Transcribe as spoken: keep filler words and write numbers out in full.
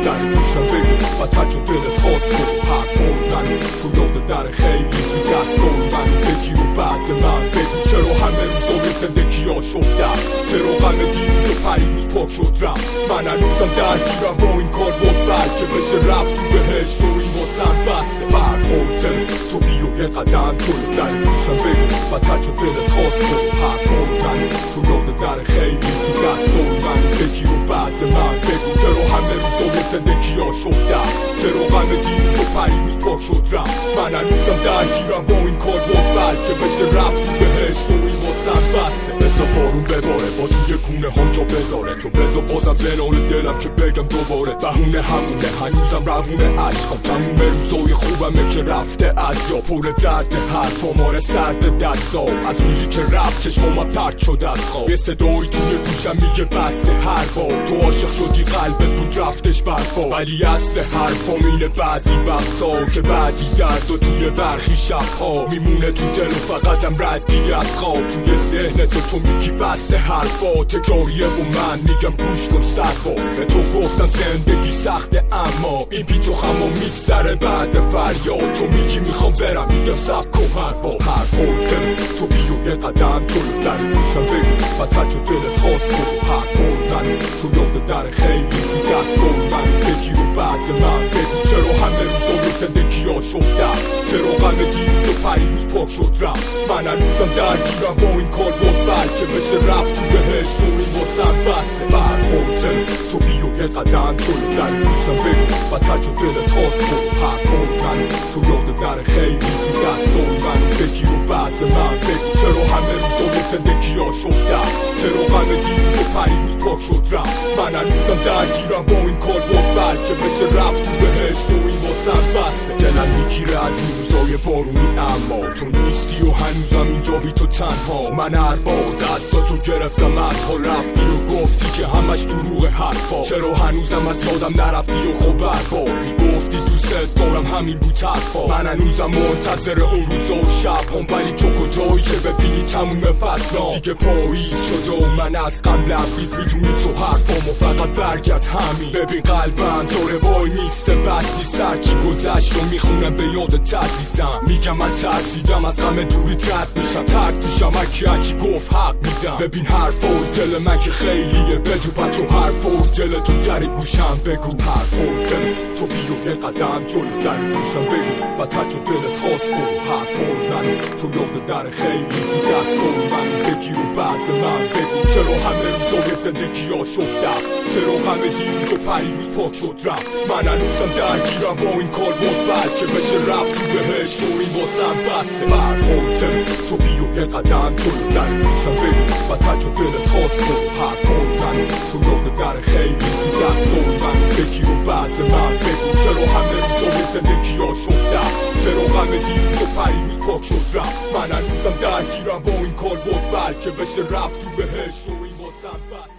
در گوشم بگو و تج و دلت خواست کنی حرفای منو تو یاد در خیلی تو دستای منو بگیر و بعد من بگو چرا همه روزای زندگی ها شفتم چرا غم دیروز و پریروز پاک شد رفت من هنوزم درگیرم با این کار بود بلکه بشه رفت تو بهشت و این واسم بسه حرفای دل تو بیو یه قدم جلو در گوشم بگو و تج و دلت خواست کنی حرفای منو تو یاد در خیلی تو دستای منو بگیر و بعد من بگو چرا همه روزای زندگی ها شفتم چرا غم دیروز و پریروز پاک شد رفت من هنوزم درگیرم با این کار بود بلکه بشه رفت تو بهشت و این واسم بسه بذار بارون بباره باز روی کونه هم جا بذاره تو بذار بازم زنان دلم که بگم دوباره بهونه همونه هنوزم روونه عشقم تموم روزای خوبمه که رفته از یا پر درد حرفا ماره سرد دستا از روزی که رفت چشمام پرد شد از خواب یه صدایی توی گوشم میگه بسه هر بار تو عاشق شدی قلبت بود رفتش برفا ولی اصل حرفام اینه بعضی وقتا که بعضی درد و توی برخی شبها میمونه تو دل و فقطم ردی از خواب توی ذهن تو تو میگی بسه حرفا تکراریه و من میگم گوش کن صرفا به تو گفتم زندگی سخته اما این پیچ و خما میگذره بعد فریاد تو میگی میخوام برم میگم سب کن هر با حرفا دل تو بیو یه قدم جلو در گوشم بگو و تج و دلت خواست کنی حرفا منو تو یاد در خیلی تو دستای منو بگیر و بعد من بگو چرا همه روزای زندگی ها شفتم چرا غم دیروز و پریروز پاک شد رفت من هنوزم درگیرم با این کار بود بلکه بشه رفت تو بهشت و این واسم بسه حرفای دل تو بیو یه قدم جلو در گوشم بگو و تج و دلت خواست کنی حرفای منو تو یاد در خیلی تو دستای منو بگیر و بعد من بگو چرا همه روزای زندگی ها شفتم چرا غم دیروز و پریروز پاک شد رفت من هنوزم درگیرم با این کار بود بلکه بشه رفت تو بهشت و این واسم بسه دلم میگیره از این روزای بارونی اما تو نیستی و هنوزم اینجا بی تو تنها من هر بار دستاتو گرفتم از حال رفتی و گفتی که همش دروغ حرفا چرا هنوزم از یادم نرفتی و خب هر بار میگفتی دوست دارم همین بود حرفا من هنوزم منتظر اون روزا و شب هم ولی تو کجایی که ببینی تموم فصلام دیگه پاییز شده و من از غم لبریز میدونی تو حرفامو فقط برگرد همین ببین قلبم داره وای نیسته بستی سر چی گذشت و میخونم به یادت عزیزم میگم من ترسیدم از غم دوری ترد میشم ترد میشم هرکی هرکی گفت حق میدم ببین حرفای دل من که خیلیه بدو با تو حرفای دل تو در گوشم بگو حرفای دل تو بیو یه قدم جلو در گوشم بگو و تج و دلت خواست کنی حرفای منو تو یاد در خیلی تو دستای منو بگیر و بعد من بگو چرا همه روزای زندگی ها شفتم چرا غم دیروز و پریروز پاک شد رفت من هنوزم درگیرم با این کار بود بلکه بشه رفت تو بهشت و این واسم بسه حرفای دل تو بیو یه قدم جلو در گوشم بگو و تج و دلت خواست کنی حرفای منو تو یاد در خیلی تو دستای منو بگیر و بعد من بگو چرا همه روزای زندگی ها شفتم چرا غم دیروز و پریروز پاک شد رفت من هنوزم درگیرم با این کار بود بلکه بشه رفت تو بهشت و این واسم بسه